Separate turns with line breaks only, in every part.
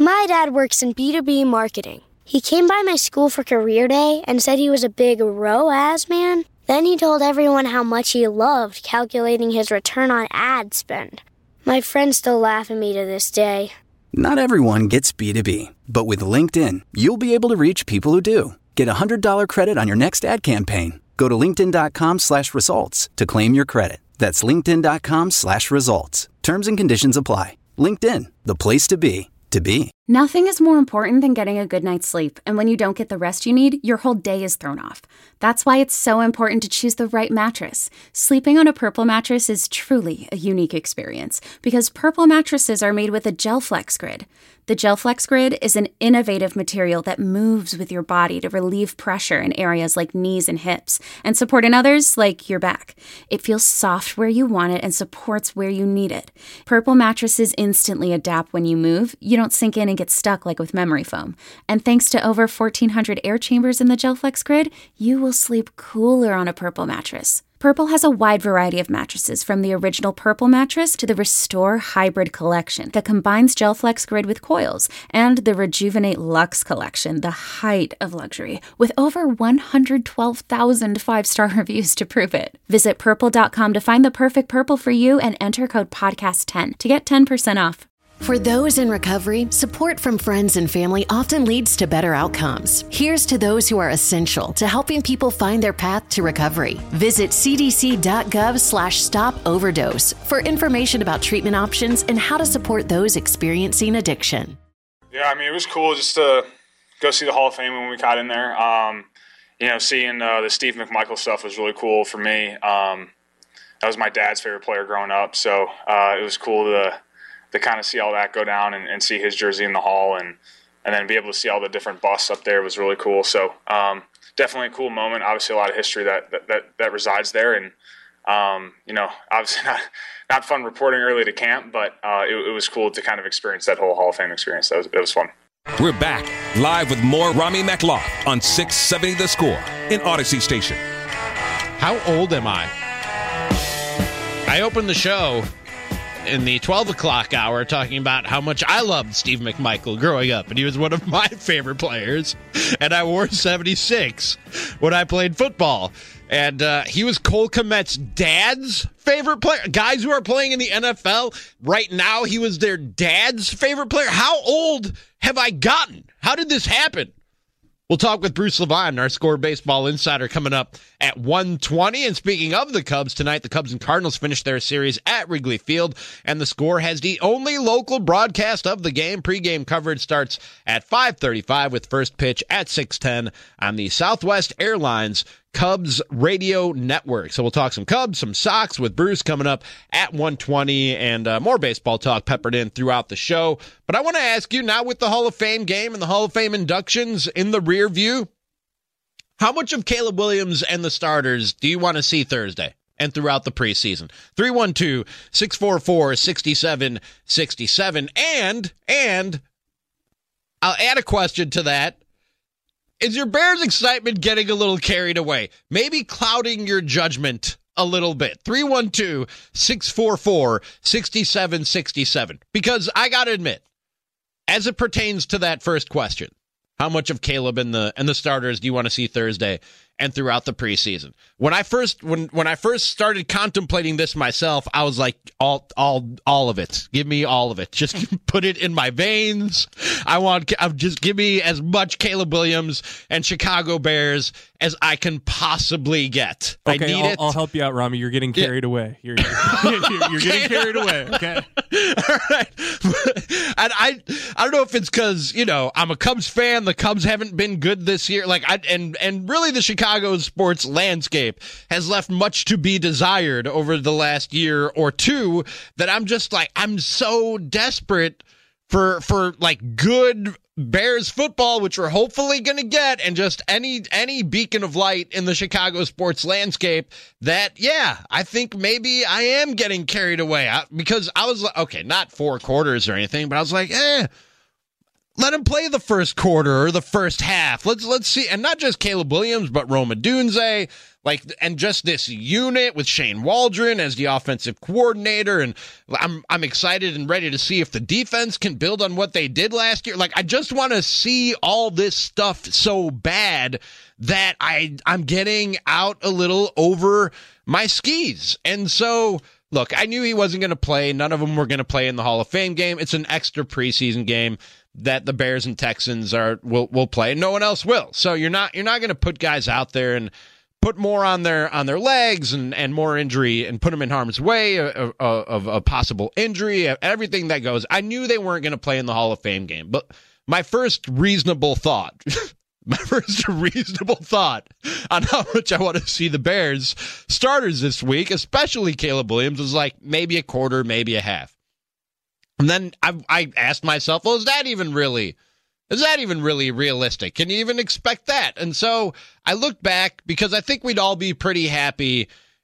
My dad works in B2B marketing. He came by my school for career day and said he was a big ROAS man. Then he told everyone how much he loved calculating his return on ad spend. My friends still laugh at me to this day.
Not everyone gets B2B, but with LinkedIn, you'll be able to reach people who do. Get a $100 credit on your next ad campaign. Go to linkedin.com/results to claim your credit. That's linkedin.com/results. Terms and conditions apply. LinkedIn, the place to be, to be.
Nothing is more important than getting a good night's sleep, and when you don't get the rest you need, your whole day is thrown off. That's why it's so important to choose the right mattress. Sleeping on a Purple mattress is truly a unique experience, because Purple mattresses are made with a GelFlex Grid. The GelFlex Grid is an innovative material that moves with your body to relieve pressure in areas like knees and hips, and support in others like your back. It feels soft where you want it and supports where you need it. Purple mattresses instantly adapt when you move. You don't sink in and get stuck like with memory foam. And thanks to over 1,400 air chambers in the GelFlex Grid, you will sleep cooler on a Purple mattress. Purple has a wide variety of mattresses, from the original Purple mattress to the Restore Hybrid collection that combines GelFlex Grid with coils, and the Rejuvenate Luxe collection, the height of luxury, with over 112,000 five-star reviews to prove it. Visit purple.com to find the perfect Purple for you and enter code podcast10 to get 10% off.
For those in recovery, support from friends and family often leads to better outcomes. Here's to those who are essential to helping people find their path to recovery. Visit cdc.gov/stop-overdose for information about treatment options and how to support those experiencing addiction.
Yeah, I mean, it was cool just to go see the Hall of Fame when we got in there. Seeing the Steve McMichael stuff was really cool for me. That was my dad's favorite player growing up, so it was cool to kind of see all that go down and see his jersey in the hall and then be able to see all the different busts up there was really cool. So definitely a cool moment. Obviously a lot of history that resides there, and obviously not fun reporting early to camp, but it was cool to kind of experience that whole Hall of Fame experience. It was fun.
We're back live with more Rami Mekloff on 670 The Score in Odyssey Station.
How old am I? I opened the show in the 12 o'clock hour talking about how much I loved Steve McMichael growing up, and he was one of my favorite players, and I wore 76 when I played football, and he was Cole Kmet's dad's favorite player. Guys who are playing in the NFL right now, he was their dad's favorite player. How old have I gotten? How did this happen? We'll talk with Bruce Levine, our Score Baseball insider, coming up at 1:20. And speaking of the Cubs, tonight the Cubs and Cardinals finished their series at Wrigley Field, and the Score has the only local broadcast of the game. Pre-game coverage starts at 5:35 with first pitch at 6:10 on the Southwest Airlines Cubs radio network. So we'll talk some Cubs, some Sox with Bruce coming up at 1:20, and more baseball talk peppered in throughout the show. But I want to ask you now, with the Hall of Fame game and the Hall of Fame inductions in the rear view, how much of Caleb Williams and the starters do you want to see Thursday and throughout the preseason? 312-644-6767. And I'll add a question to that. Is your Bears excitement getting a little carried away? Maybe clouding your judgment a little bit. 312-644-6767. Because I got to admit, as it pertains to that first question, how much of Caleb and the starters do you want to see Thursday and throughout the preseason? When I first started contemplating this myself, I was like, all of it. Give me all of it. Just put it in my veins. Just give me as much Caleb Williams and Chicago Bears as I can possibly get.
Okay,
I need it.
I'll help you out, Rami. You're getting carried away. You're getting carried away. Okay.
All right. And I don't know if it's because, I'm a Cubs fan. The Cubs haven't been good this year. And really the Chicago sports landscape has left much to be desired over the last year or two, that I'm just like, I'm so desperate for good Bears football, which we're hopefully going to get, and just any beacon of light in the Chicago sports landscape, that, I think maybe I am getting carried away. Because I was like, okay, not 4 quarters or anything, but I was like, let him play the first quarter or the first half. Let's see. And not just Caleb Williams, but Rome Odunze, and just this unit with Shane Waldron as the offensive coordinator. And I'm excited and ready to see if the defense can build on what they did last year. Like, I just want to see all this stuff so bad that I'm getting out a little over my skis. And so, look, I knew he wasn't going to play. None of them were going to play in the Hall of Fame game. It's an extra preseason game that the Bears and Texans will play, and no one else will. So you're not going to put guys out there and put more on their legs and more injury and put them in harm's way of a possible injury, everything that goes. I knew they weren't going to play in the Hall of Fame game, but my first reasonable thought on how much I want to see the Bears starters this week, especially Caleb Williams, was like maybe a quarter, maybe a half. And then I asked myself, well, is that even really realistic? Can you even expect that? And so I looked back, because I think we'd all be pretty happy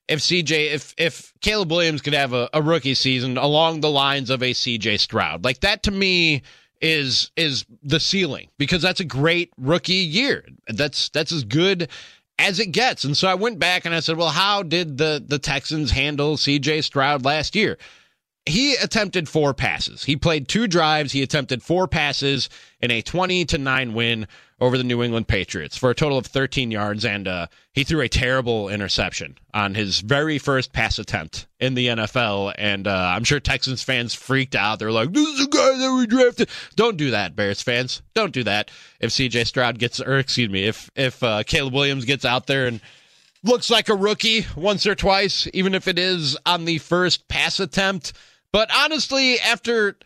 if Caleb Williams could have a rookie season along the lines of a CJ Stroud. Like, that to me is the ceiling, because that's a great rookie year. That's as good as it gets. And so I went back and I said, well, how did the Texans handle CJ Stroud last year? He attempted 4 passes. He played 2 drives. He attempted 4 passes in a 20-9 win over the New England Patriots for a total of 13 yards, and he threw a terrible interception on his very first pass attempt in the NFL, and I'm sure Texans fans freaked out. They're like, this is the guy that we drafted. Don't do that, Bears fans. Don't do that. If CJ Stroud if Caleb Williams gets out there and looks like a rookie once or twice, even if it is on the first pass attempt. But honestly, after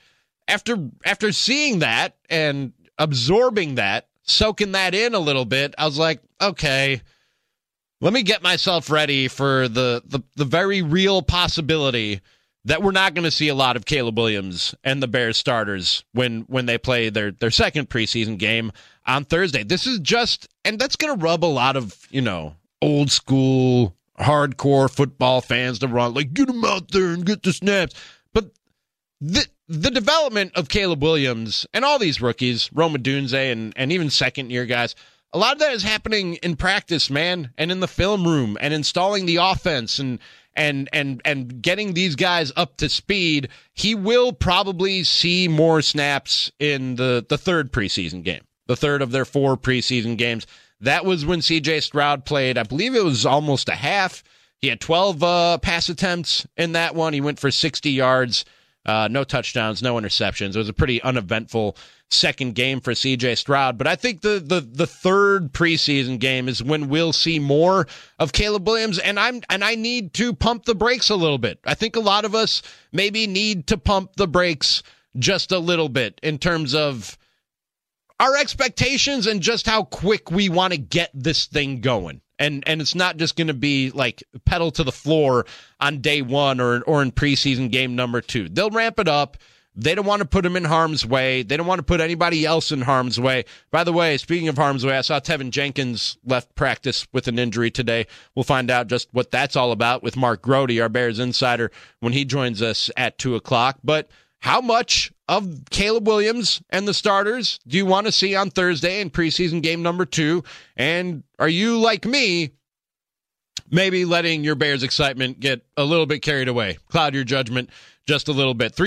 seeing that and absorbing that, soaking that in a little bit, I was like, okay, let me get myself ready for the very real possibility that we're not going to see a lot of Caleb Williams and the Bears starters when they play their second preseason game on Thursday. This is and that's going to rub a lot of, old school, hardcore football fans to run, like, get them out there and get the snaps. But the development of Caleb Williams and all these rookies, Rome Odunze and even second-year guys, a lot of that is happening in practice, man, and in the film room, and installing the offense and getting these guys up to speed. He will probably see more snaps in the third preseason game, the third of their 4 preseason games. That was when C.J. Stroud played. I believe it was almost a half. He had 12 pass attempts in that one. He went for 60 yards, no touchdowns, no interceptions. It was a pretty uneventful second game for C.J. Stroud. But I think the third preseason game is when we'll see more of Caleb Williams, and I need to pump the brakes a little bit. I think a lot of us maybe need to pump the brakes just a little bit in terms of our expectations and just how quick we want to get this thing going. And it's not just going to be like pedal to the floor on day 1 or in preseason game number 2. They'll ramp it up. They don't want to put him in harm's way. They don't want to put anybody else in harm's way. By the way, speaking of harm's way, I saw Tevin Jenkins left practice with an injury today. We'll find out just what that's all about with Mark Grody, our Bears insider, when he joins us at 2 o'clock. But how much of Caleb Williams and the starters do you want to see on Thursday in preseason game number 2? And are you, like me, maybe letting your Bears excitement get a little bit carried away? Cloud your judgment just a little bit.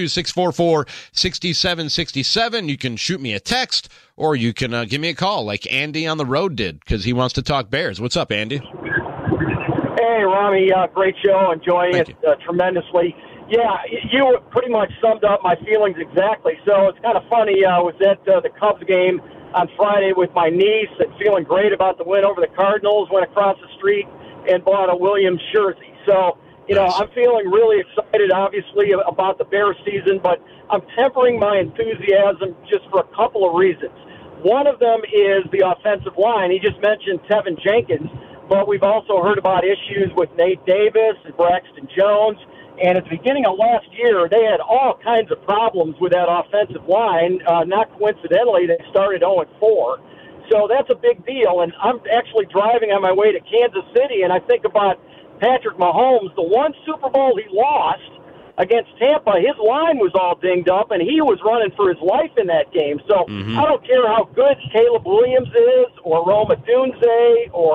312-644-6767. You can shoot me a text, or you can give me a call like Andy on the road did, because he wants to talk Bears. What's up, Andy?
Hey, Rami. Great show. Enjoying it tremendously. Yeah, you pretty much summed up my feelings exactly. So it's kind of funny. I was at the Cubs game on Friday with my niece and feeling great about the win over the Cardinals. Went across the street and bought a Williams jersey. So, nice. I'm feeling really excited, obviously, about the Bears season, but I'm tempering my enthusiasm just for a couple of reasons. One of them is the offensive line. He just mentioned Tevin Jenkins, but we've also heard about issues with Nate Davis and Braxton Jones. And at the beginning of last year, they had all kinds of problems with that offensive line. Not coincidentally, they started 0-4. So that's a big deal. And I'm actually driving on my way to Kansas City, and I think about Patrick Mahomes. The one Super Bowl he lost against Tampa, his line was all dinged up, and he was running for his life in that game. So I don't care how good Caleb Williams is, or Rome Odunze, or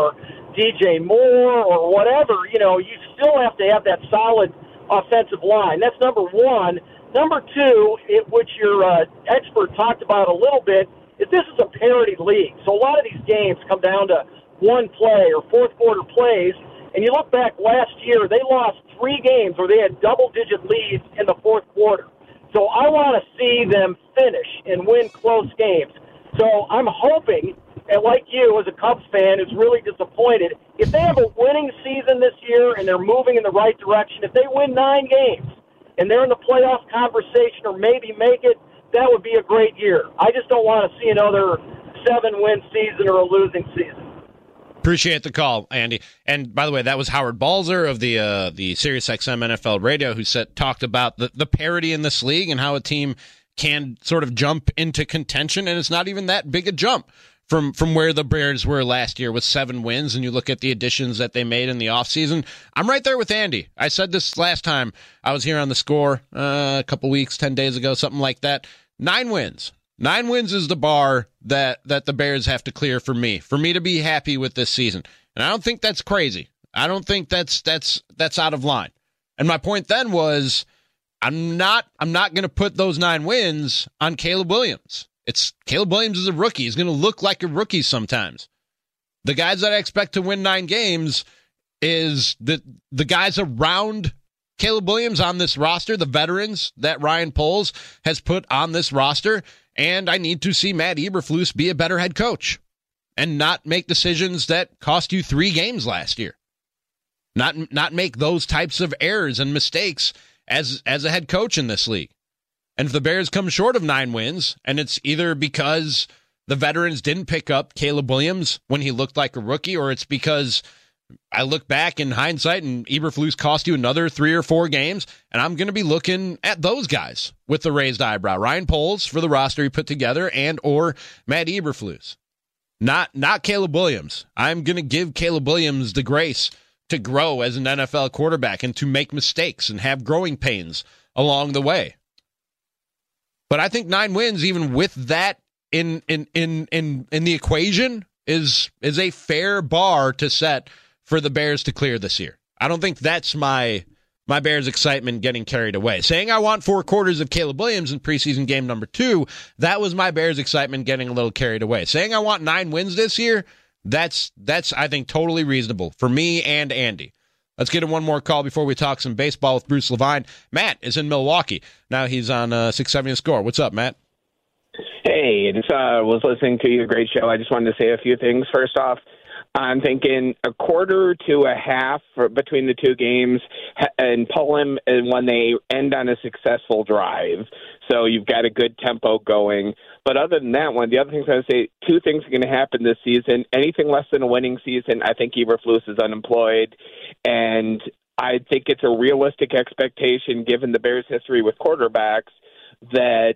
DJ Moore or whatever, you still have to have that solid offensive line. That's number one. Number two, which your expert talked about a little bit, is this is a parity league. So a lot of these games come down to one play or fourth quarter plays. And you look back last year, they lost 3 games where they had double-digit leads in the fourth quarter. So I want to see them finish and win close games. So I'm hoping, and like you as a Cubs fan who's really disappointed, if they have a winning season this year and they're moving in the right direction, if they win 9 games and they're in the playoff conversation or maybe make it, that would be a great year. I just don't want to see another 7-win season or a losing season.
Appreciate the call, Andy. And by the way, that was Howard Balzer of the SiriusXM NFL Radio who talked about the parity in this league and how a team can sort of jump into contention, and it's not even that big a jump from where the Bears were last year with 7 wins, and you look at the additions that they made in the offseason. I'm right there with Andy. I said this last time I was here on The Score a couple weeks, 10 days ago, something like that. 9 wins. 9 wins is the bar that the Bears have to clear for me to be happy with this season. And I don't think that's crazy. I don't think that's out of line. And my point then was I'm not going to put those 9 wins on Caleb Williams. Caleb Williams is a rookie. He's going to look like a rookie sometimes. The guys that I expect to win 9 games is the guys around Caleb Williams on this roster, the veterans that Ryan Poles has put on this roster. And I need to see Matt Eberflus be a better head coach and not make decisions that cost you 3 games last year. Not make those types of errors and mistakes as a head coach in this league. And if the Bears come short of 9 wins, and it's either because the veterans didn't pick up Caleb Williams when he looked like a rookie, or it's because I look back in hindsight and Eberflus cost you another 3 or 4 games, and I'm going to be looking at those guys with the raised eyebrow. Ryan Poles for the roster he put together, and or Matt Eberflus. Not Caleb Williams. I'm going to give Caleb Williams the grace to grow as an NFL quarterback and to make mistakes and have growing pains along the way. But I think 9 wins, even with that in the equation, is a fair bar to set for the Bears to clear this year. I don't think that's my Bears excitement getting carried away. Saying I want 4 quarters of Caleb Williams in preseason game number 2, that was my Bears excitement getting a little carried away. Saying I want 9 wins this year, that's I think totally reasonable for me and Andy. Let's get in one more call before we talk some baseball with Bruce Levine. Matt is in Milwaukee. Now he's on 670 The Score. What's up, Matt?
Hey, was listening to your great show. I just wanted to say a few things. First off, I'm thinking a quarter to a half between the 2 games and pull them when they end on a successful drive. So you've got a good tempo going. But other than that one, the other things I would say, 2 things are going to happen this season. Anything less than a winning season, I think Eberflus is unemployed. And I think it's a realistic expectation, given the Bears' history with quarterbacks, that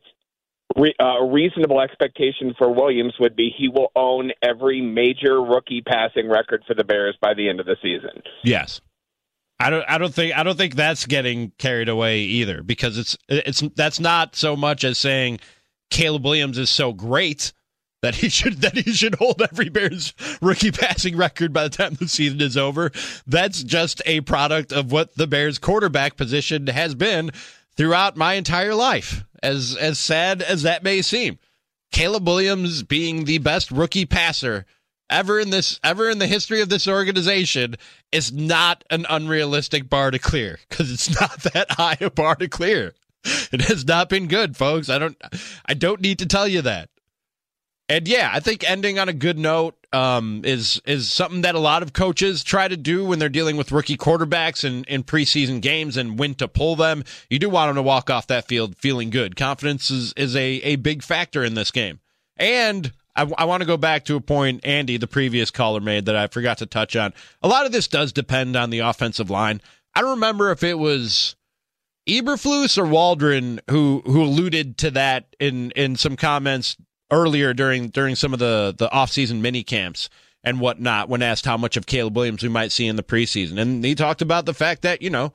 a reasonable expectation for Williams would be he will own every major rookie passing record for the Bears by the end of the season.
Yes. I don't think that's getting carried away either, because that's not so much as saying Caleb Williams is so great that he should hold every Bears rookie passing record by the time the season is over. That's just a product of what the Bears quarterback position has been throughout my entire life. As sad as that may seem, Caleb Williams being the best rookie passer ever in the history of this organization is not an unrealistic bar to clear, because it's not that high a bar to clear. It has not been good, folks. I don't need to tell you that. And yeah, I think ending on a good note is something that a lot of coaches try to do when they're dealing with rookie quarterbacks in preseason games and when to pull them. You do want them to walk off that field feeling good. Confidence is a big factor in this game. And I want to go back to a point Andy, the previous caller, made that I forgot to touch on. A lot of this does depend on the offensive line. I don't remember if it was Eberflus or Waldron who alluded to that in some comments earlier during some of the offseason mini camps and whatnot, when asked how much of Caleb Williams we might see in the preseason. And he talked about the fact that,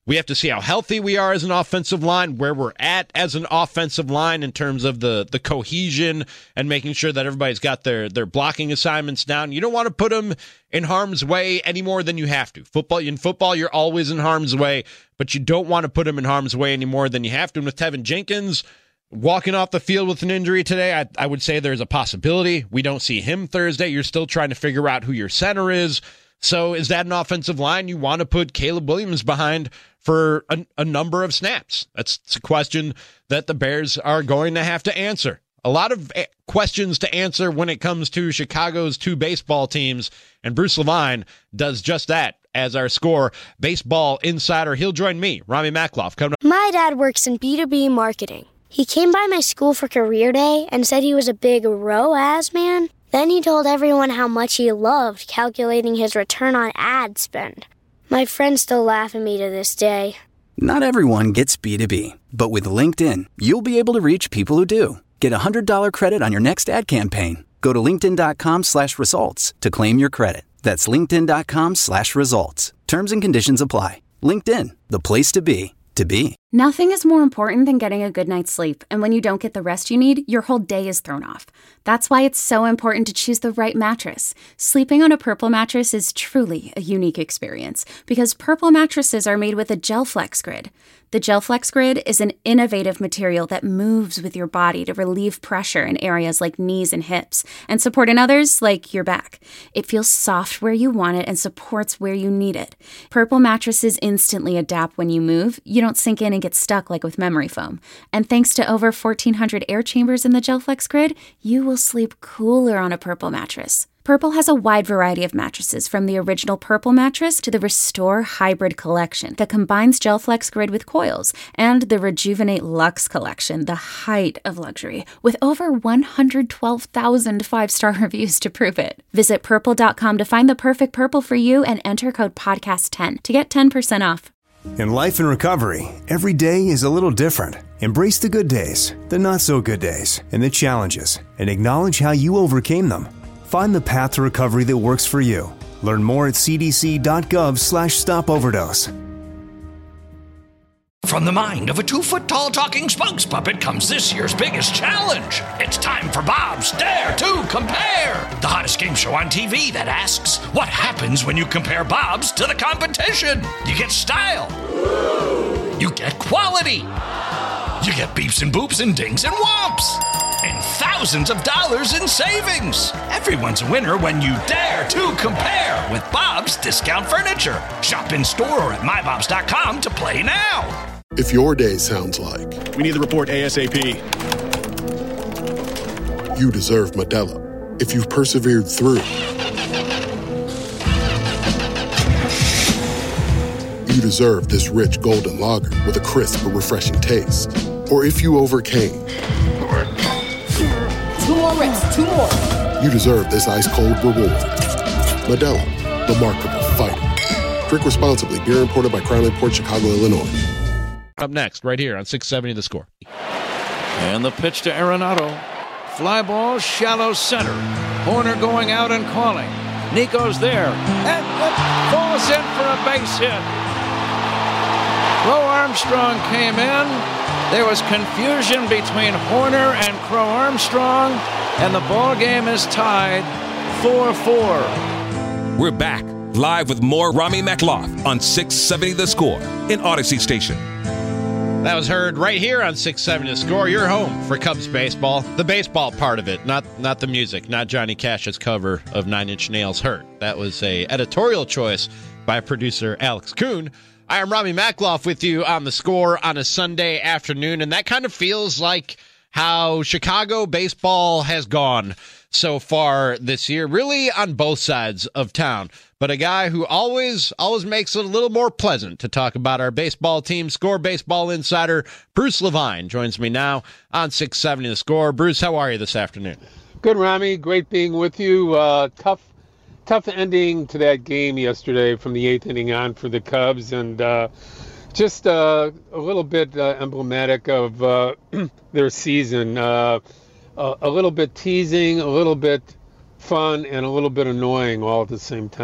We have to see how healthy we are as an offensive line, where we're at as an offensive line in terms of the cohesion and making sure that everybody's got their blocking assignments down. You don't want to put them in harm's way any more than you have to. In football, you're always in harm's way, but you don't want to put them in harm's way any more than you have to. And with Tevin Jenkins walking off the field with an injury today, I would say there's a possibility we don't see him Thursday. You're still trying to figure out who your center is. So is that an offensive line you want to put Caleb Williams behind for a number of snaps? That's a question that the Bears are going to have to answer. A lot of questions to answer when it comes to Chicago's two baseball teams, and Bruce Levine does just that as our Score baseball insider. He'll join me, Rami Makloff.
My dad works in B2B marketing. He came by my school for career day and said he was a big ROAS man. Then he told everyone how much he loved calculating his return on ad spend. My friends still laugh at me to this day.
Not everyone gets B2B, but with LinkedIn, you'll be able to reach people who do. Get a $100 credit on your next ad campaign. Go to linkedin.com/results to claim your credit. That's linkedin.com/results. Terms and conditions apply. LinkedIn, the place to be, to be.
Nothing is more important than getting a good night's sleep, and when you don't get the rest you need, your whole day is thrown off. That's why it's so important to choose the right mattress. Sleeping on a Purple mattress is truly a unique experience, because Purple mattresses are made with a GelFlex Grid. The GelFlex Grid is an innovative material that moves with your body to relieve pressure in areas like knees and hips, and support in others like your back. It feels soft where you want it and supports where you need it. Purple mattresses instantly adapt when you move. You don't sink in and get stuck like with memory foam. And thanks to over 1,400 air chambers in the GelFlex Grid, you will sleep cooler on a Purple mattress. Purple has a wide variety of mattresses, from the original Purple mattress to the Restore Hybrid collection that combines GelFlex Grid with coils, and the Rejuvenate Luxe collection, the height of luxury, with over 112,000 five-star reviews to prove it. Visit Purple.com to find the perfect Purple for you and enter code PODCAST10 to get 10% off.
In life and recovery, every day is a little different. Embrace the good days, the not-so-good days, and the challenges, and acknowledge how you overcame them. Find the path to recovery that works for you. Learn more at cdc.gov/stopoverdose.
From the mind of a 2-foot-tall talking spokes puppet comes this year's biggest challenge. It's time for Bob's Dare to Compare, the hottest game show on TV that asks, what happens when you compare Bob's to the competition? You get style. You get quality. You get beeps and boops and dings and whomps. And thousands of dollars in savings. Everyone's a winner when you dare to compare with Bob's Discount Furniture. Shop in store or at mybobs.com to play now.
If your day sounds like,
we need the report ASAP,
you deserve Modelo. If you've persevered through, you deserve this rich golden lager with a crisp but refreshing taste. Or if you overcame,
2 more reps, 2 more.
You deserve this ice-cold reward. Modelo, the mark of a fighter. Drink responsibly. Beer imported by Crown Imports, Chicago, Illinois.
Up next, right here on 670 The Score.
And the pitch to Arenado. Fly ball, shallow center. Horner going out and calling. Nico's there. And it falls in for a base hit. Crow Armstrong came in. There was confusion between Horner and Crow Armstrong, and the ball game is tied 4-4.
We're back live with more Rami Makloff on 670 The Score in Odyssey Station.
That was heard right here on 670 The Score. Your home for Cubs baseball. The baseball part of it, not the music, not Johnny Cash's cover of Nine Inch Nails' Hurt. That was a editorial choice by producer Alex Kuhn. I am Rami Makloff with you on The Score on a Sunday afternoon, and that kind of feels like how Chicago baseball has gone so far this year, really on both sides of town. But a guy who always makes it a little more pleasant to talk about our baseball team, Score baseball insider Bruce Levine, joins me now on 670 The Score. Bruce, how are you this afternoon?
Good, Rami. Great being with you. Tough ending to that game yesterday from the 8th inning on for the Cubs, and just a little bit emblematic of their season. A little bit teasing, a little bit fun, and a little bit annoying all at the same time.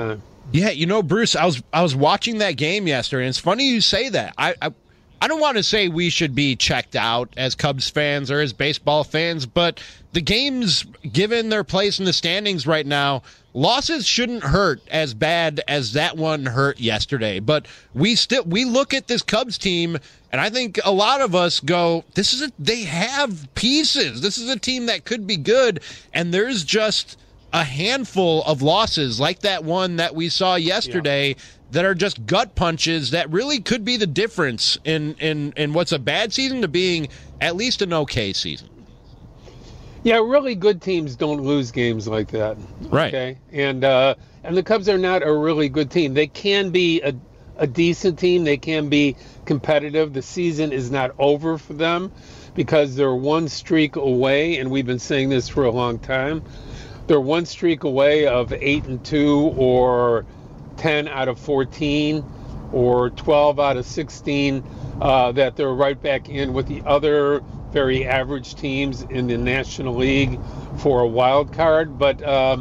Yeah, Bruce, I was watching that game yesterday, and it's funny you say that. I don't want to say we should be checked out as Cubs fans or as baseball fans, but the games, given their place in the standings right now, losses shouldn't hurt as bad as that one hurt yesterday. But we look at this Cubs team, and I think a lot of us go, they have pieces. This is a team that could be good, and there's just a handful of losses like that one that we saw yesterday that are just gut punches that really could be the difference in what's a bad season to being at least an okay season.
Yeah, really good teams don't lose games like that.
Right.
Okay? And the Cubs are not a really good team. They can be a decent team. They can be competitive. The season is not over for them because they're one streak away, and we've been saying this for a long time. They're one streak away of 8-2 or 10 out of 14 or 12 out of 16 that they're right back in with the other very average teams in the National League for a wild card. But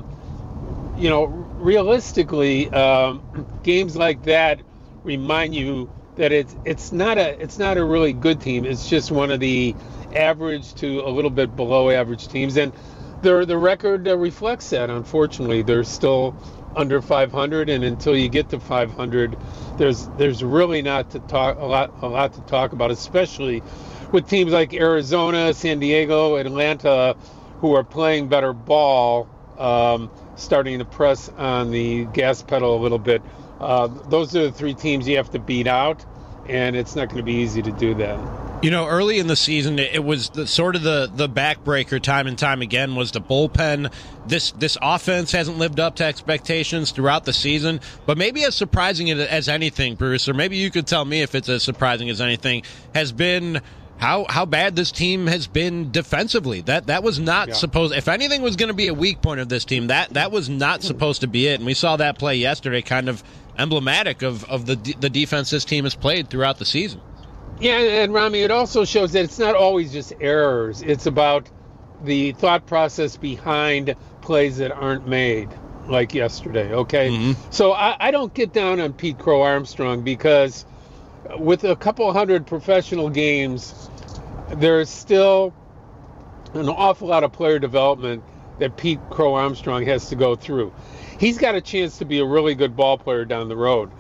realistically, games like that remind you that it's not a really good team. It's just one of the average to a little bit below average teams, and the record reflects that. Unfortunately, they're still under 500, and until you get to 500, there's really not a lot to talk about, especially with teams like Arizona, San Diego, Atlanta, who are playing better ball, starting to press on the gas pedal a little bit. Those are the three teams you have to beat out, and it's not going to be easy to do that.
Early in the season, it was the backbreaker time and time again was the bullpen. This offense hasn't lived up to expectations throughout the season, but maybe as surprising as anything, Bruce, or maybe you could tell me if it's as surprising as anything, has been how bad this team has been defensively. That was not supposed. If anything was going to be a weak point of this team, that was not supposed to be it. And we saw that play yesterday, kind of emblematic of the defense this team has played throughout the season.
Yeah, and Rami, it also shows that it's not always just errors. It's about the thought process behind plays that aren't made, like yesterday, okay? Mm-hmm. So I don't get down on Pete Crow Armstrong because with a couple hundred professional games, there's still an awful lot of player development that Pete Crow Armstrong has to go through. He's got a chance to be a really good ball player down the road.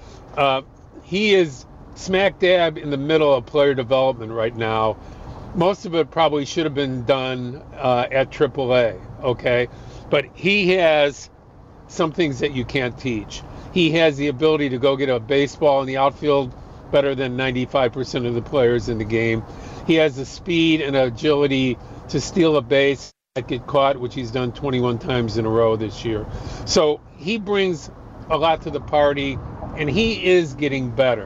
He is smack dab in the middle of player development right now. Most of it probably should have been done at AAA, okay? But he has some things that you can't teach. He has the ability to go get a baseball in the outfield better than 95% of the players in the game. He has the speed and agility to steal a base and get caught, which he's done 21 times in a row this year. So he brings a lot to the party, and he is getting better.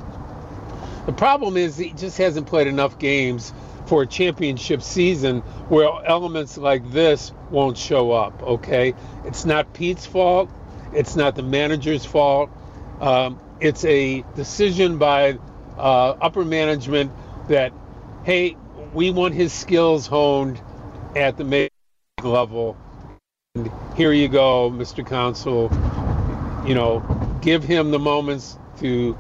The problem is he just hasn't played enough games for a championship season where elements like this won't show up, okay? It's not Pete's fault. It's not the manager's fault. It's a decision by upper management that, hey, we want his skills honed at the major level. And here you go, Mr. Counsell. Give him the moments to...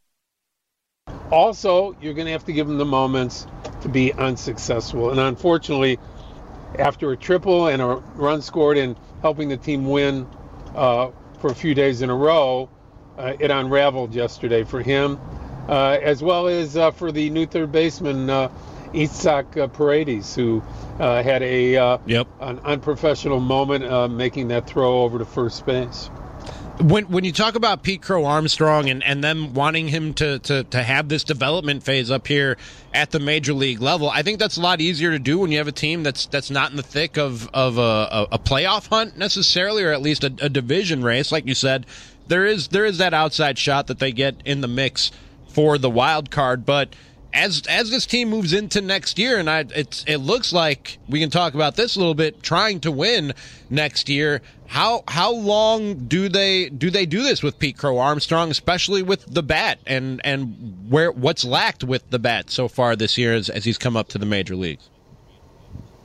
Also, you're going to have to give him the moments to be unsuccessful. And unfortunately, after a triple and a run scored and helping the team win for a few days in a row, it unraveled yesterday for him, as well as for the new third baseman, Isaac Paredes, who had an unprofessional moment making that throw over to first base.
When you talk about Pete Crow Armstrong and them wanting him to have this development phase up here at the major league level, I think that's a lot easier to do when you have a team that's not in the thick of a playoff hunt necessarily, or at least a division race. Like you said, there is that outside shot that they get in the mix for the wild card, but as this team moves into next year, and it looks like we can talk about this a little bit, trying to win next year. How long do they do this with Pete Crow Armstrong, especially with the bat, and what's lacked with the bat so far this year as he's come up to the major leagues?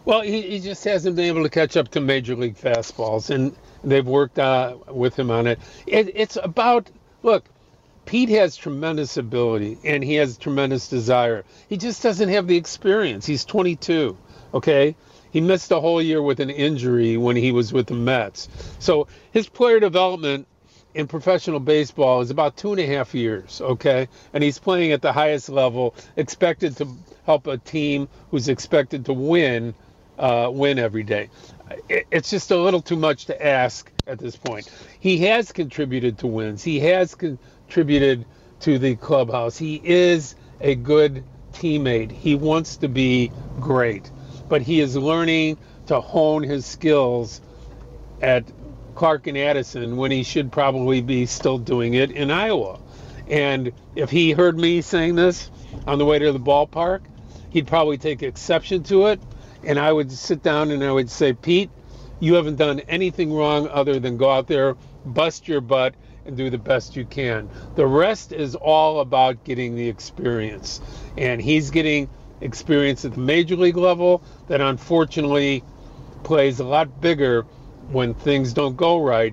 Well, he just hasn't been able to catch up to Major League fastballs, and they've worked with him on it. It's about, look, Pete has tremendous ability, and he has tremendous desire. He just doesn't have the experience. He's 22, okay? He missed a whole year with an injury when he was with the Mets. So his player development in professional baseball is about 2.5 years, okay? And he's playing at the highest level, expected to help a team who's expected to win every day. It's just a little too much to ask at this point. He has contributed to wins. He has contributed to the clubhouse. He is a good teammate. He wants to be great, but he is learning to hone his skills at Clark and Addison when he should probably be still doing it in Iowa. And if he heard me saying this on the way to the ballpark, he'd probably take exception to it. And I would sit down and I would say, Pete, you haven't done anything wrong other than go out there, bust your butt, and do the best you can. The rest is all about getting the experience. And he's getting experience at the major league level that unfortunately plays a lot bigger when things don't go right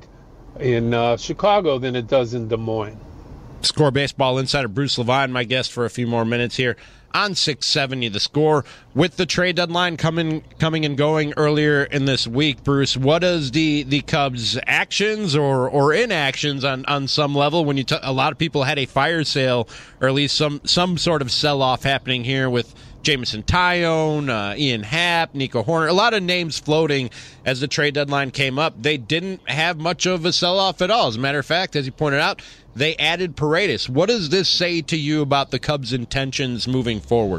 in Chicago than it does in Des Moines.
Score Baseball insider Bruce Levine, my guest for a few more minutes here on 670 The Score. With the trade deadline coming and going earlier in this week, Bruce, what does the Cubs' actions or inactions on some level, when a lot of people had a fire sale, or at least some sort of sell-off happening here with Jameson Taillon, Ian Happ, Nico Horner, a lot of names floating as the trade deadline came up. They didn't have much of a sell-off at all. As a matter of fact, as you pointed out, they added Paredes. What does this say to you about the Cubs' intentions moving forward?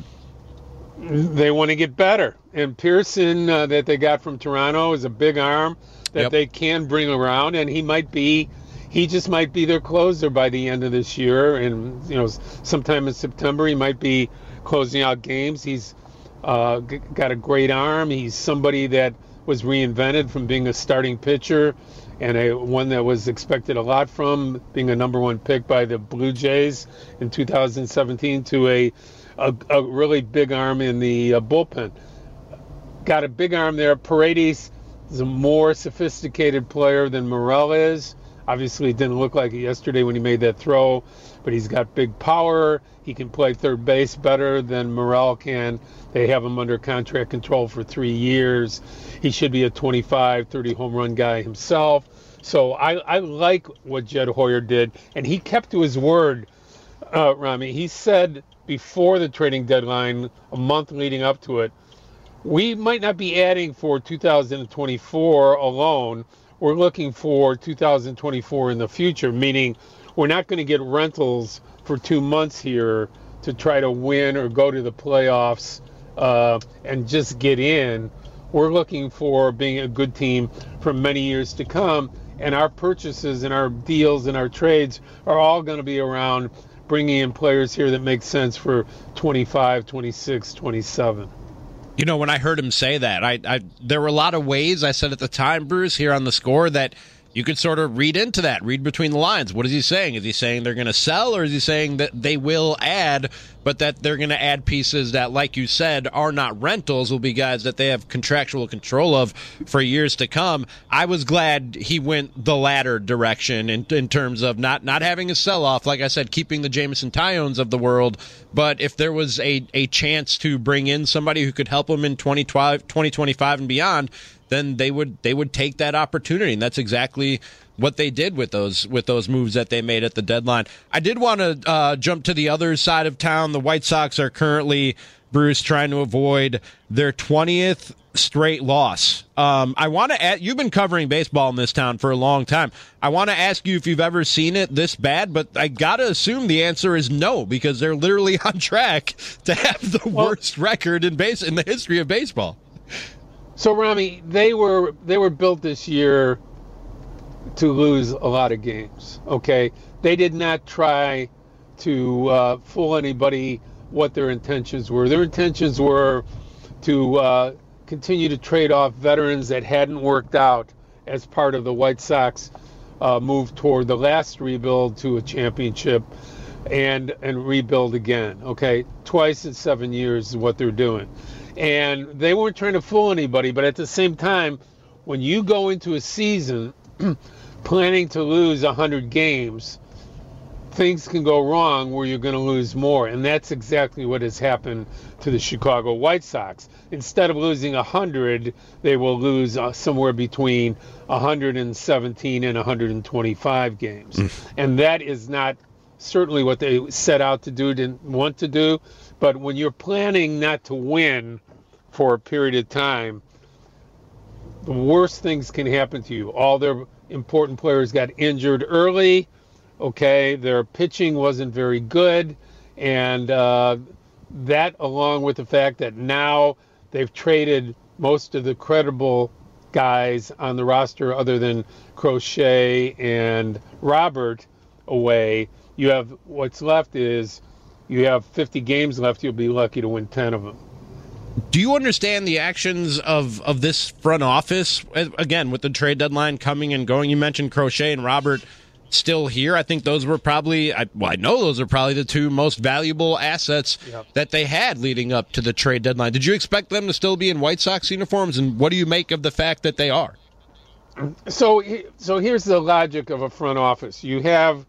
They want to get better. And Pearson, that they got from Toronto, is a big arm that they can bring around, and he just might be their closer by the end of this year. And, sometime in September, he might be closing out games. He's got a great arm. He's somebody that was reinvented from being a starting pitcher and one that was expected a lot from being a number one pick by the Blue Jays in 2017 to a really big arm in the bullpen. Got a big arm there. Paredes is a more sophisticated player than Morel is. Obviously, it didn't look like it yesterday when he made that throw, but he's got big power. He can play third base better than Morel can. They have him under contract control for 3 years. He should be a 25, 30 home run guy himself. So I like what Jed Hoyer did, and he kept to his word, Rami. He said before the trading deadline, a month leading up to it, we might not be adding for 2024 alone. We're looking for 2024 in the future, meaning we're not going to get rentals for 2 months here to try to win or go to the playoffs and just get in. We're looking for being a good team for many years to come, and our purchases and our deals and our trades are all going to be around bringing in players here that make sense for 25, 26, 27.
You know, when I heard him say that, there were a lot of ways, I said at the time, Bruce, here on The Score, that you could sort of read into that, read between the lines. What is he saying? Is he saying they're going to sell, or is he saying that they will add, but that they're going to add pieces that, like you said, are not rentals, will be guys that they have contractual control of for years to come? I was glad he went the latter direction in terms of not having a sell-off, like I said, keeping the Jameson Taillons of the world, but if there was a chance to bring in somebody who could help them in 2025 and beyond, then they would take that opportunity, and that's exactly what they did with those moves that they made at the deadline. I did want to jump to the other side of town. The White Sox are currently, Bruce, trying to avoid their 20th straight loss. I want to ask, you've been covering baseball in this town for a long time. I want to ask you if you've ever seen it this bad, but I got to assume the answer is no, because they're literally on track to have the worst record in the history of baseball.
So, Rami, they were built this year to lose a lot of games, okay? They did not try to fool anybody what their intentions were. Their intentions were to continue to trade off veterans that hadn't worked out as part of the White Sox move toward the last rebuild to a championship and rebuild again, okay? Twice in 7 years is what they're doing. And they weren't trying to fool anybody, but at the same time, when you go into a season planning to lose 100 games, things can go wrong where you're going to lose more. And that's exactly what has happened to the Chicago White Sox. Instead of losing 100, they will lose somewhere between 117 and 125 games. And that is not certainly what they set out to do, didn't want to do. But when you're planning not to win for a period of time, the worst things can happen to you. All their important players got injured early. Okay, their pitching wasn't very good. And that, along with the fact that now they've traded most of the credible guys on the roster other than Crochet and Robert away, you have what's left is you have 50 games left. You'll be lucky to win 10 of them.
Do you understand the actions of this front office? Again, with the trade deadline coming and going, you mentioned Crochet and Robert still here. I think those were probably, I know those are probably the two most valuable assets that they had leading up to the trade deadline. Did you expect them to still be in White Sox uniforms, and what do you make of the fact that they are?
So here's the logic of a front office. You have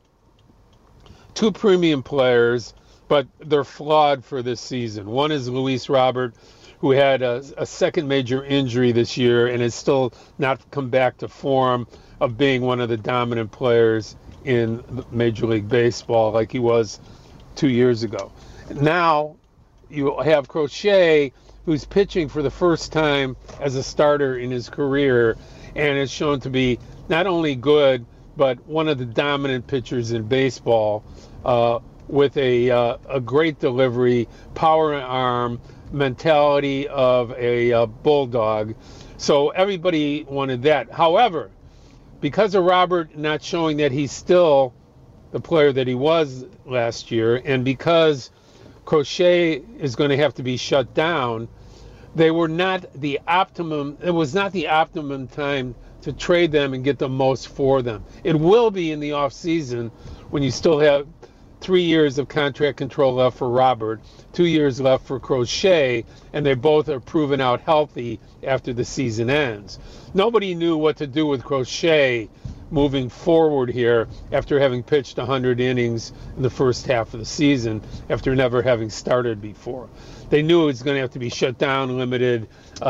two premium players, but they're flawed for this season. One is Luis Robert, who had a second major injury this year and has still not come back to form of being one of the dominant players in Major League Baseball like he was 2 years ago. Now you have Crochet, who's pitching for the first time as a starter in his career and is shown to be not only good, but one of the dominant pitchers in baseball, with a great delivery, power and arm, mentality of a bulldog. So everybody wanted that. However, because of Robert not showing that he's still the player that he was last year, and because Crochet is going to have to be shut down, they were not the optimum. It was not the optimum time to trade them and get the most for them. It will be in the off season when you still have 3 years of contract control left for Robert, 2 years left for Crochet, and they both are proven out healthy after the season ends. Nobody knew what to do with Crochet moving forward here after having pitched 100 innings in the first half of the season after never having started before. They knew it was going to have to be shut down, limited.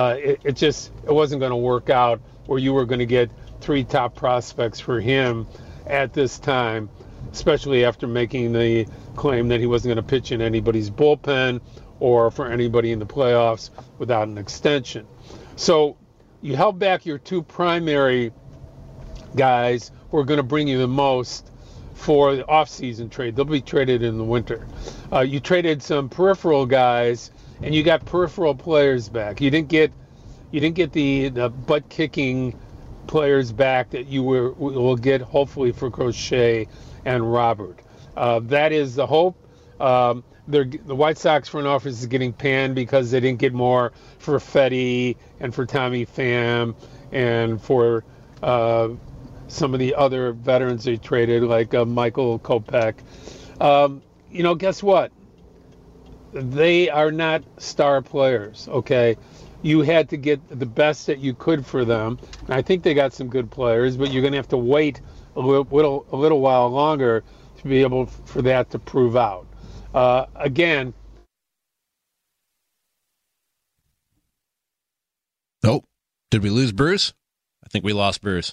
It wasn't going to work out where you were going to get three top prospects for him at this time, especially after making the claim that he wasn't going to pitch in anybody's bullpen or for anybody in the playoffs without an extension. So you held back your two primary guys who are going to bring you the most for the off-season trade. They'll be traded in the winter. You traded some peripheral guys, and you got peripheral players back. You didn't get the butt-kicking players back that you will get hopefully for Crochet and Robert. That is the hope. The White Sox front office is getting panned because they didn't get more for Fetty and for Tommy Pham and for some of the other veterans they traded, like Michael Kopech. Guess what? They are not star players, okay? You had to get the best that you could for them. And I think they got some good players, but you're going to have to wait a little while longer to be able for that to prove out. Again.
Oh, did we lose Bruce? I think we lost Bruce.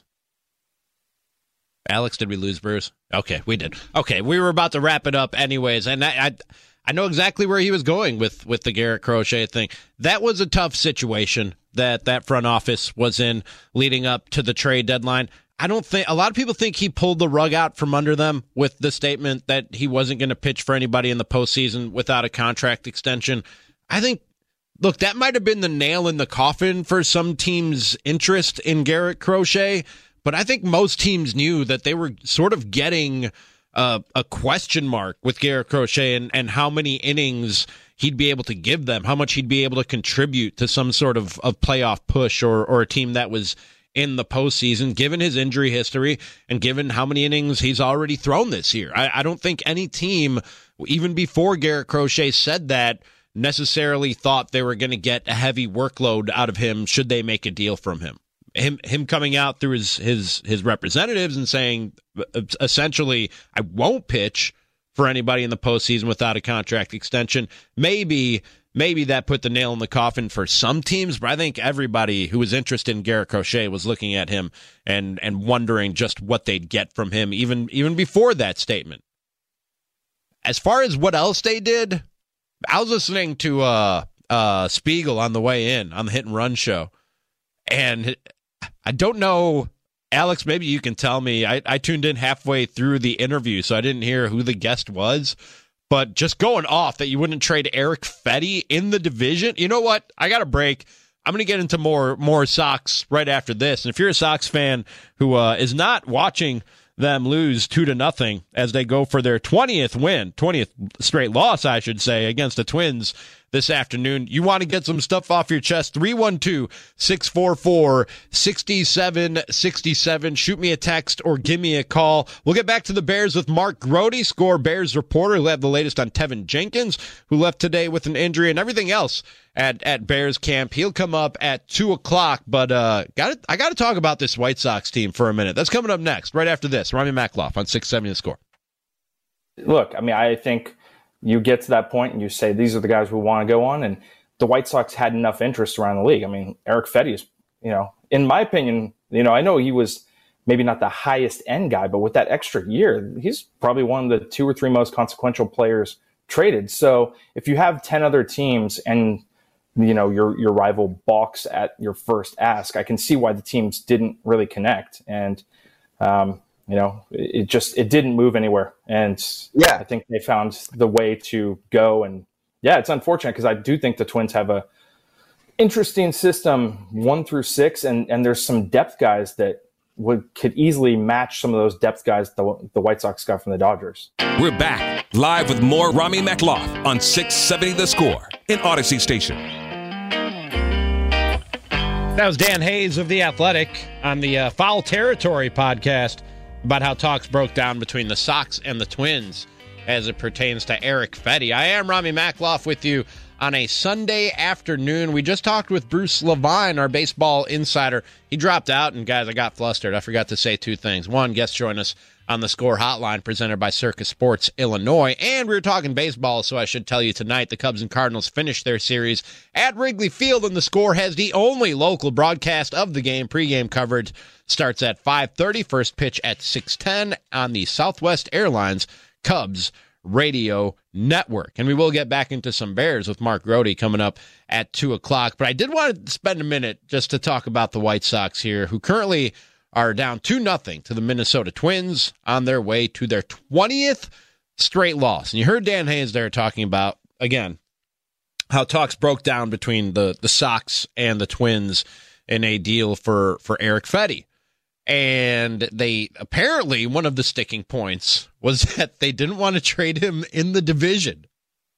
Alex, did we lose Bruce? Okay, we did. Okay, we were about to wrap it up anyways, and I know exactly where he was going with the Garrett Crochet thing. That was a tough situation that front office was in leading up to the trade deadline. I don't think a lot of people think he pulled the rug out from under them with the statement that he wasn't going to pitch for anybody in the postseason without a contract extension. I think, look, that might have been the nail in the coffin for some teams' interest in Garrett Crochet, but I think most teams knew that they were sort of getting a question mark with Garrett Crochet and how many innings he'd be able to give them, how much he'd be able to contribute to some sort of playoff push or a team that was in the postseason, given his injury history and given how many innings he's already thrown this year. I don't think any team, even before Garrett Crochet said that, necessarily thought they were going to get a heavy workload out of him should they make a deal from him. Him coming out through his representatives and saying, essentially, I won't pitch for anybody in the postseason without a contract extension. Maybe that put the nail in the coffin for some teams, but I think everybody who was interested in Garrett Crochet was looking at him and wondering just what they'd get from him, even before that statement. As far as what else they did, I was listening to Spiegel on the way in on the Hit and Run show, and I don't know, Alex, maybe you can tell me. I tuned in halfway through the interview, so I didn't hear who the guest was. But just going off that you wouldn't trade Erick Fedde in the division. You know what? I got a break. I'm going to get into more Sox right after this. And if you're a Sox fan who is not watching them lose 2-0 as they go for their 20th straight loss, I should say, against the Twins this afternoon, you want to get some stuff off your chest, 312-644-6767. Shoot me a text or give me a call. We'll get back to the Bears with Mark Grote, Score Bears reporter, who'll have the latest on Tevin Jenkins, who left today with an injury, and everything else at Bears camp. He'll come up at 2 o'clock, but I got to talk about this White Sox team for a minute. That's coming up next, right after this. Rami Makloff on 670 The Score.
Look, I mean, I think you get to that point and you say, these are the guys we want to go on. And the White Sox had enough interest around the league. I mean, Erick Fedde is, in my opinion, I know he was maybe not the highest end guy, but with that extra year, he's probably one of the 2 or 3 most consequential players traded. So if you have 10 other teams and, your rival balks at your first ask, I can see why the teams didn't really connect. And, it didn't move anywhere. And I think they found the way to go. And it's unfortunate because I do think the Twins have a interesting system 1 through 6. And there's some depth guys that could easily match some of those depth guys the White Sox got from the Dodgers.
We're back live with more Rami Makloff on 670 The Score in Odyssey Station.
That was Dan Hayes of The Athletic on the Foul Territory podcast about how talks broke down between the Sox and the Twins as it pertains to Erick Fedde. I am Rami Makloff with you on a Sunday afternoon. We just talked with Bruce Levine, our baseball insider. He dropped out, and guys, I got flustered. I forgot to say 2 things. One, guests join us on the Score Hotline presented by Circus Sports Illinois. And we were talking baseball, so I should tell you tonight the Cubs and Cardinals finished their series at Wrigley Field, and the Score has the only local broadcast of the game. Pre-game coverage starts at 5:30, first pitch at 6:10 on the Southwest Airlines Cubs Radio Network. And we will get back into some Bears with Mark Grote coming up at 2 o'clock. But I did want to spend a minute just to talk about the White Sox here, who currently are down 2-0 to the Minnesota Twins on their way to their 20th straight loss. And you heard Dan Hayes there talking about, again, how talks broke down between the Sox and the Twins in a deal for Erick Fedde. And they apparently, one of the sticking points was that they didn't want to trade him in the division,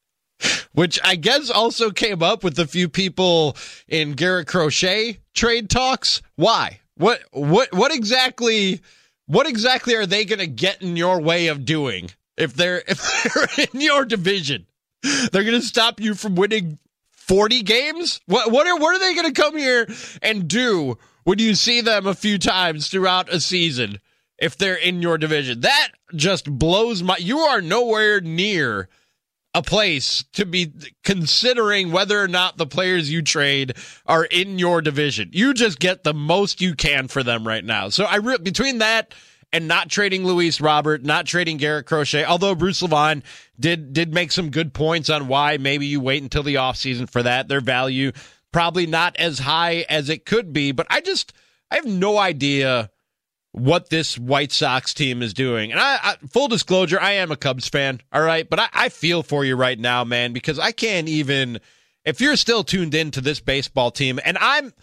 which I guess also came up with a few people in Garrett Crochet trade talks. Why? What exactly are they going to get in your way of doing if they're in your division? They're going to stop you from winning 40 games? What are they going to come here and do when you see them a few times throughout a season if they're in your division? That just blows my... You are nowhere near a place to be considering whether or not the players you trade are in your division. You just get the most you can for them right now. So between that and not trading Luis Robert, not trading Garrett Crochet, although Bruce Levine did make some good points on why maybe you wait until the offseason for that. Their value probably not as high as it could be, but I have no idea what this White Sox team is doing. And I full disclosure, I am a Cubs fan, all right? But I feel for you right now, man, because I can't even, if you're still tuned into this baseball team, and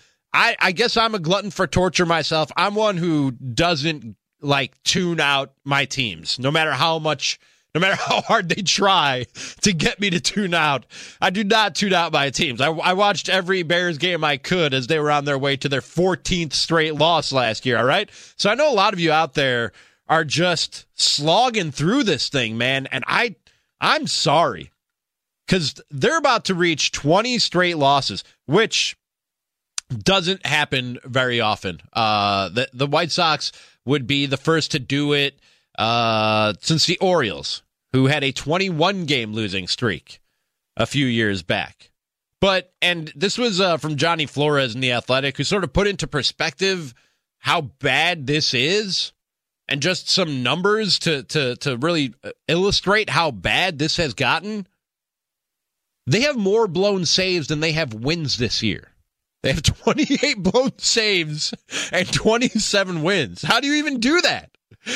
I guess I'm a glutton for torture myself. I'm one who doesn't tune out my teams, no matter how hard they try to get me to tune out. I do not tune out my teams. I watched every Bears game I could as they were on their way to their 14th straight loss last year, all right? So I know a lot of you out there are just slogging through this thing, man, and I'm sorry. because they're about to reach 20 straight losses, which doesn't happen very often. The White Sox would be the first to do it since the Orioles, who had a 21-game losing streak a few years back. And this was from Johnny Flores in The Athletic, who sort of put into perspective how bad this is, and just some numbers to really illustrate how bad this has gotten. They have more blown saves than they have wins this year. They have 28 blown saves and 27 wins. How do you even do that?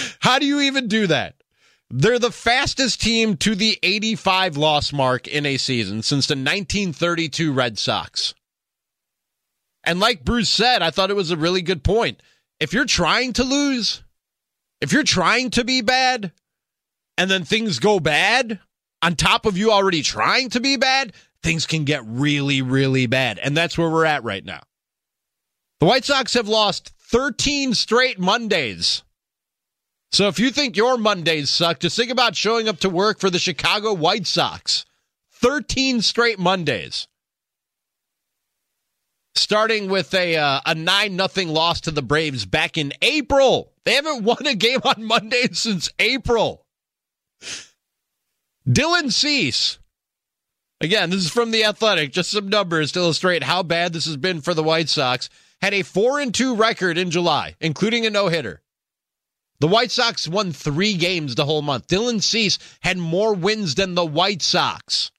They're the fastest team to the 85 loss mark in a season since the 1932 Red Sox. And like Bruce said, I thought it was a really good point. If you're trying to lose, if you're trying to be bad, and then things go bad, on top of you already trying to be bad, things can get really, really bad. And that's where we're at right now. The White Sox have lost 13 straight Mondays. So if you think your Mondays suck, just think about showing up to work for the Chicago White Sox. 13 straight Mondays. Starting with a 9-0 loss to the Braves back in April. They haven't won a game on Mondays since April. Dylan Cease. Again, this is from The Athletic. Just some numbers to illustrate how bad this has been for the White Sox. Had a 4-2 record in July, including a no-hitter. The White Sox won 3 games the whole month. Dylan Cease had more wins than the White Sox.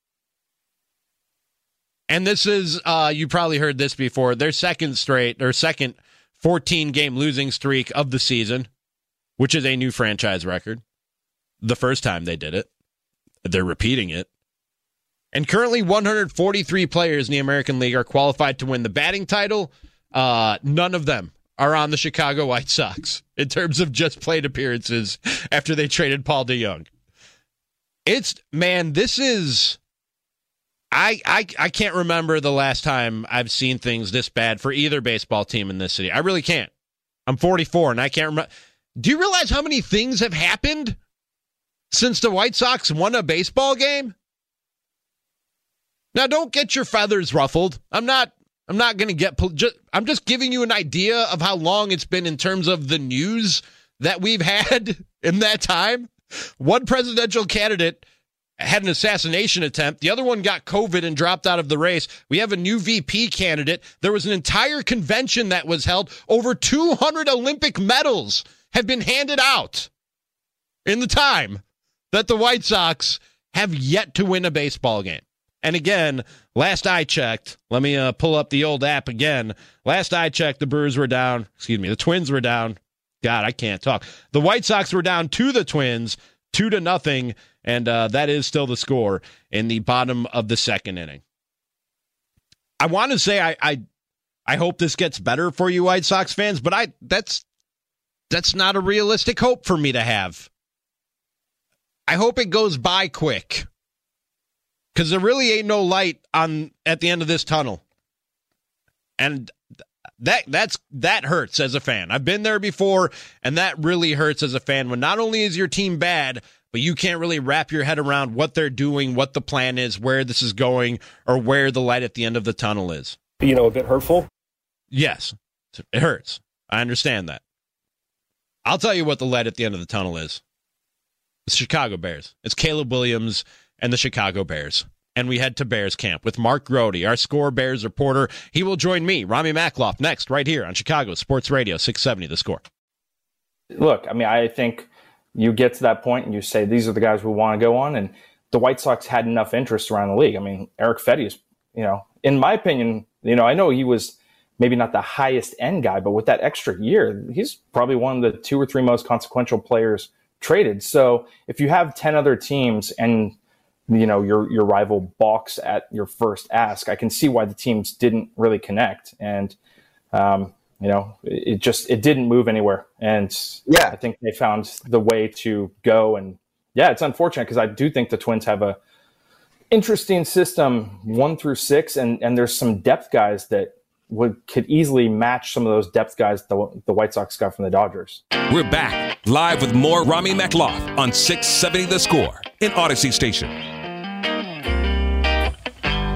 And this is, you probably heard this before, their second 14-game losing streak of the season, which is a new franchise record. The first time they did it. They're repeating it. And currently 143 players in the American League are qualified to win the batting title. None of them are on the Chicago White Sox in terms of just plate appearances after they traded Paul DeJong. This is... I can't remember the last time I've seen things this bad for either baseball team in this city. I really can't. I'm 44 and I can't remember. Do you realize how many things have happened since the White Sox won a baseball game? Now, don't get your feathers ruffled. I'm not going to get... I'm just giving you an idea of how long it's been in terms of the news that we've had in that time. One presidential candidate had an assassination attempt. The other one got COVID and dropped out of the race. We have a new VP candidate. There was an entire convention that was held. Over 200 Olympic medals have been handed out in the time that the White Sox have yet to win a baseball game. And again, last I checked, let me pull up the old app again. Last I checked, the Twins were down. God, I can't talk. The White Sox were down to the Twins, 2-0, and that is still the score in the bottom of the second inning. I want to say I hope this gets better for you White Sox fans, but that's not a realistic hope for me to have. I hope it goes by quick. Because there really ain't no light at the end of this tunnel. And that hurts as a fan. I've been there before, and that really hurts as a fan when not only is your team bad, but you can't really wrap your head around what they're doing, what the plan is, where this is going, or where the light at the end of the tunnel is.
A bit hurtful?
Yes, it hurts. I understand that. I'll tell you what the light at the end of the tunnel is. It's Chicago Bears. It's Caleb Williams and the Chicago Bears. And we head to Bears camp with Mark Grody, our Score Bears reporter. He will join me, Rami Makloff, next right here on Chicago Sports Radio 670 The Score.
Look, I think you get to that point and you say, these are the guys we want to go on. And the White Sox had enough interest around the league. Eric Fedde is, in my opinion, I know he was maybe not the highest end guy, but with that extra year, he's probably one of the 2 or 3 most consequential players traded. So if you have 10 other teams and your rival balks at your first ask, I can see why the teams didn't really connect. And, it didn't move anywhere. And I think they found the way to go. And it's unfortunate because I do think the Twins have a interesting system 1 through 6. And there's some depth guys that could easily match some of those depth guys the White Sox got from the Dodgers.
We're back live with more Rami Makloff on 670 The Score in Odyssey Station.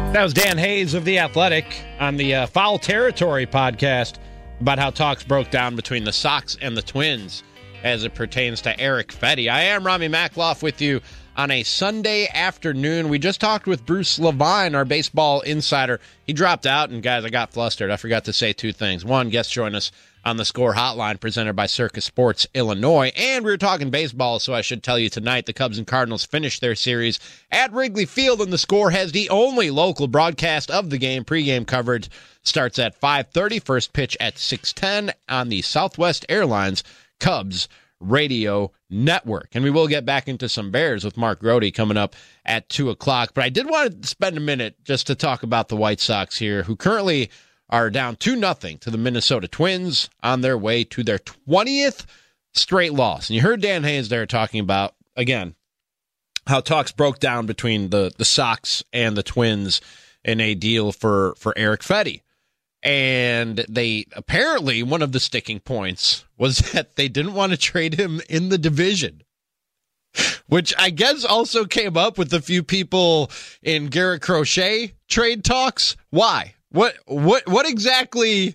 That was Dan Hayes of The Athletic on the Foul Territory podcast about how talks broke down between the Sox and the Twins as it pertains to Erick Fedde. I am Rami Makloff with you on a Sunday afternoon. We just talked with Bruce Levine, our baseball insider. He dropped out, and guys, I got flustered. I forgot to say two things. One, guests join us on the Score Hotline presented by Circus Sports Illinois. And we were talking baseball, so I should tell you tonight the Cubs and Cardinals finished their series at Wrigley Field, and the Score has the only local broadcast of the game. Pre-game coverage starts at 5:30, first pitch at 6:10 on the Southwest Airlines Cubs radio network. And we will get back into some Bears with Mark Grody coming up at 2 o'clock. But I did want to spend a minute just to talk about the White Sox here, who currently are down 2-0 to the Minnesota Twins on their way to their 20th straight loss. And you heard Dan Hayes there talking about, again, how talks broke down between the Sox and the Twins in a deal for Erick Fedde. And they apparently, one of the sticking points was that they didn't want to trade him in the division, which I guess also came up with a few people in Garrett Crochet trade talks. Why? What exactly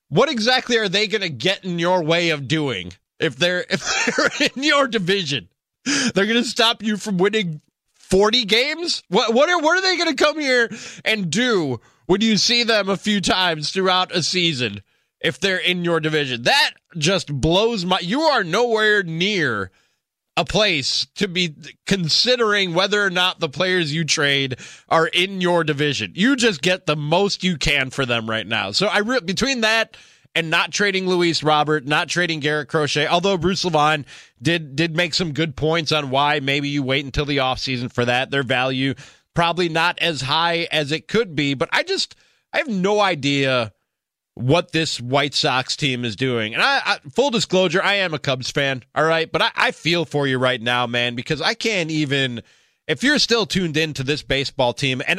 are they going to get in your way of doing if they're in your division? They're going to stop you from winning 40 games? What are they going to come here and do when you see them a few times throughout a season if they're in your division? That just blows my... You are nowhere near a place to be considering whether or not the players you trade are in your division. You just get the most you can for them right now. So between that and not trading Luis Robert, not trading Garrett Crochet, although Bruce Levine did make some good points on why maybe you wait until the offseason for that. Their value probably not as high as it could be, but I have no idea what this White Sox team is doing. And I full disclosure, I am a Cubs fan, all right? But I feel for you right now, man, because I can't even, if you're still tuned into this baseball team, and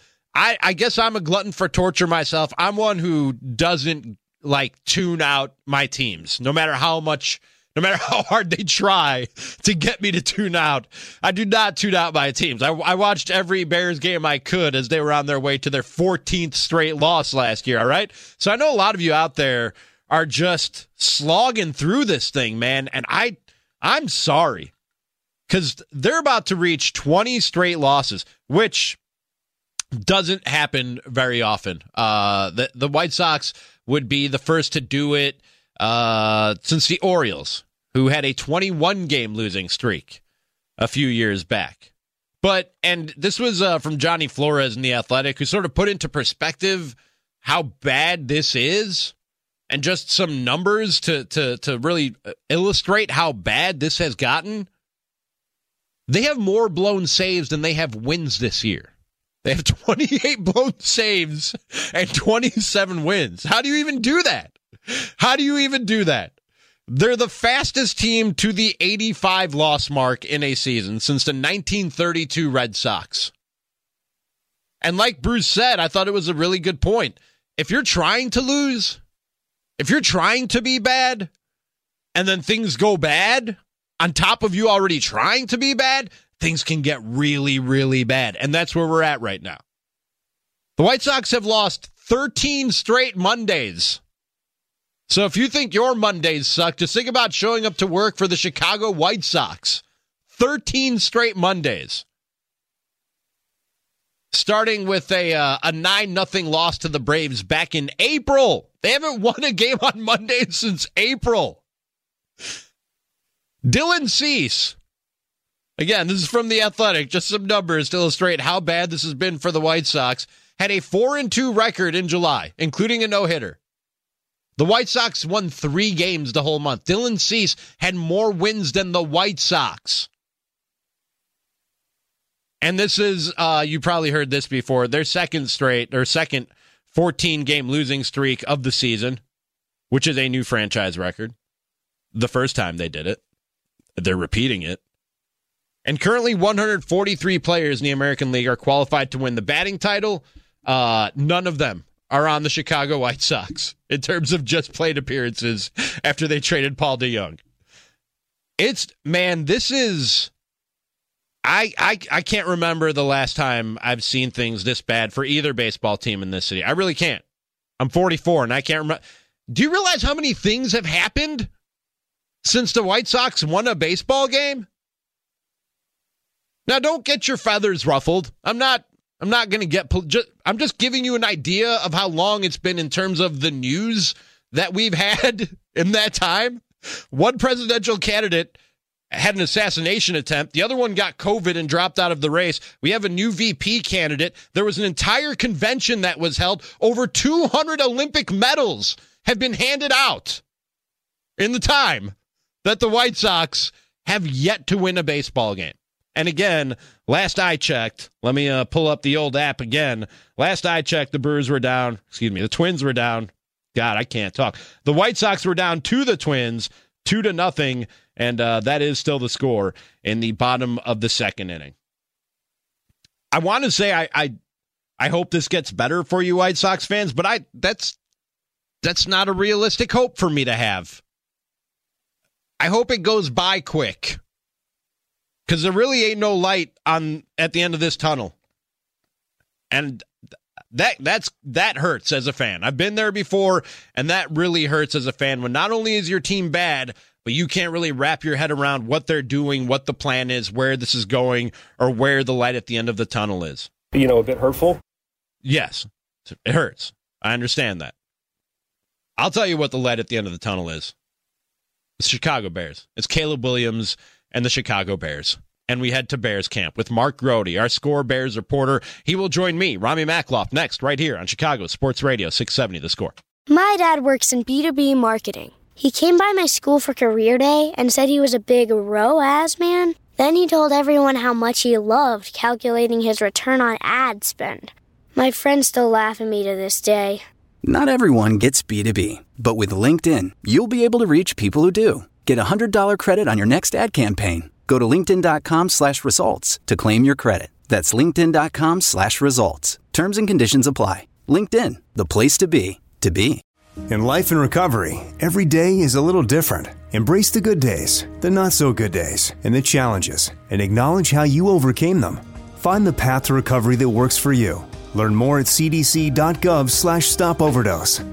I guess I'm a glutton for torture myself. I'm one who doesn't tune out my teams, no matter how hard they try to get me to tune out. I do not tune out my teams. I watched every Bears game I could as they were on their way to their 14th straight loss last year, all right? So I know a lot of you out there are just slogging through this thing, man, and I'm sorry, because they're about to reach 20 straight losses, which doesn't happen very often. The White Sox would be the first to do it since the Orioles, who had a 21-game losing streak a few years back. And this was from Johnny Flores in The Athletic, who sort of put into perspective how bad this is, and just some numbers to really illustrate how bad this has gotten. They have more blown saves than they have wins this year. They have 28 blown saves and 27 wins. How do you even do that? They're the fastest team to the 85 loss mark in a season since the 1932 Red Sox. And like Bruce said, I thought it was a really good point. If you're trying to lose, if you're trying to be bad, and then things go bad, on top of you already trying to be bad, things can get really, really bad. And that's where we're at right now. The White Sox have lost 13 straight Mondays. So if you think your Mondays suck, just think about showing up to work for the Chicago White Sox. 13 straight Mondays. Starting with a 9-0 loss to the Braves back in April. They haven't won a game on Mondays since April. Dylan Cease. Again, this is from The Athletic. Just some numbers to illustrate how bad this has been for the White Sox. Had a 4-2 record in July, including a no-hitter. The White Sox won 3 games the whole month. Dylan Cease had more wins than the White Sox. And this is, you probably heard this before, their second 14-game losing streak of the season, which is a new franchise record. The first time they did it. They're repeating it. And currently 143 players in the American League are qualified to win the batting title. None of them are on the Chicago White Sox in terms of just plate appearances after they traded Paul DeJong. This is I can't remember the last time I've seen things this bad for either baseball team in this city. I really can't. I'm 44, and I can't remember. Do you realize how many things have happened since the White Sox won a baseball game? Now, don't get your feathers ruffled. I'm not going to get. I'm just giving you an idea of how long it's been in terms of the news that we've had in that time. One presidential candidate had an assassination attempt. The other one got COVID and dropped out of the race. We have a new VP candidate. There was an entire convention that was held. Over 200 Olympic medals have been handed out in the time that the White Sox have yet to win a baseball game. And again, last I checked, let me pull up the old app again. Last I checked, the Twins were down. God, I can't talk. The White Sox were down to the Twins, 2-0, and that is still the score in the bottom of the second inning. I want to say I hope this gets better for you White Sox fans, but that's not a realistic hope for me to have. I hope it goes by quick, because there really ain't no light at the end of this tunnel. And that hurts as a fan. I've been there before, and that really hurts as a fan when not only is your team bad, but you can't really wrap your head around what they're doing, what the plan is, where this is going, or where the light at the end of the tunnel is.
A bit hurtful?
Yes, it hurts. I understand that. I'll tell you what the light at the end of the tunnel is. It's Chicago Bears. It's Caleb Williams and the Chicago Bears. And we head to Bears camp with Mark Grody, our Score Bears reporter. He will join me, Rami Makloff, next right here on Chicago Sports Radio 670 The Score.
My dad works in B2B marketing. He came by my school for career day and said he was a big ROAS man. Then he told everyone how much he loved calculating his return on ad spend. My friends still laugh at me to this day.
Not everyone gets B2B, but with LinkedIn, you'll be able to reach people who do. Get a $100 credit on your next ad campaign. Go to linkedin.com/results to claim your credit. That's linkedin.com/results. Terms and conditions apply. LinkedIn, the place to be, to be.
In life and recovery, every day is a little different. Embrace the good days, the not so good days, and the challenges, and acknowledge how you overcame them. Find the path to recovery that works for you. Learn more at cdc.gov/stopoverdose.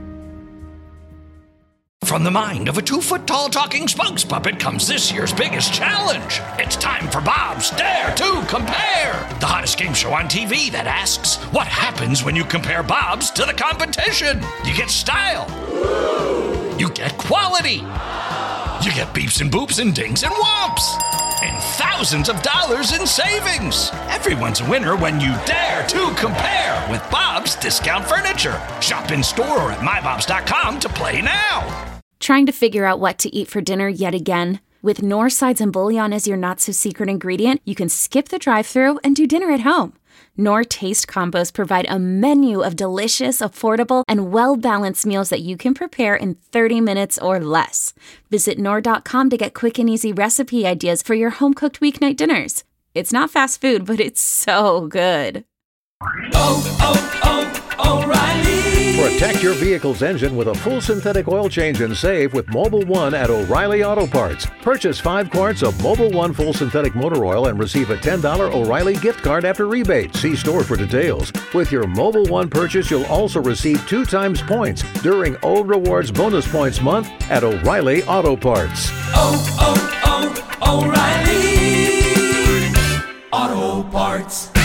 From the mind of a 2-foot-tall talking spokes puppet comes this year's biggest challenge. It's time for Bob's Dare to Compare, the hottest game show on TV that asks, what happens when you compare Bob's to the competition? You get style. You get quality. You get beeps and boops and dings and whomps. And thousands of dollars in savings. Everyone's a winner when you dare to compare with Bob's Discount Furniture. Shop in store or at mybobs.com to play now.
Trying to figure out what to eat for dinner yet again? With Knorr sides and bouillon as your not-so-secret ingredient, you can skip the drive-thru and do dinner at home. Knorr Taste Combos provide a menu of delicious, affordable, and well-balanced meals that you can prepare in 30 minutes or less. Visit Knorr.com to get quick and easy recipe ideas for your home-cooked weeknight dinners. It's not fast food, but it's so good.
O'Reilly. Protect your vehicle's engine with a full synthetic oil change and save with Mobil 1 at O'Reilly Auto Parts. Purchase 5 quarts of Mobil 1 full synthetic motor oil and receive a $10 O'Reilly gift card after rebate. See store for details. With your Mobil 1 purchase, you'll also receive 2 times points during O Rewards Bonus Points Month at O'Reilly Auto Parts.
O'Reilly Auto Parts.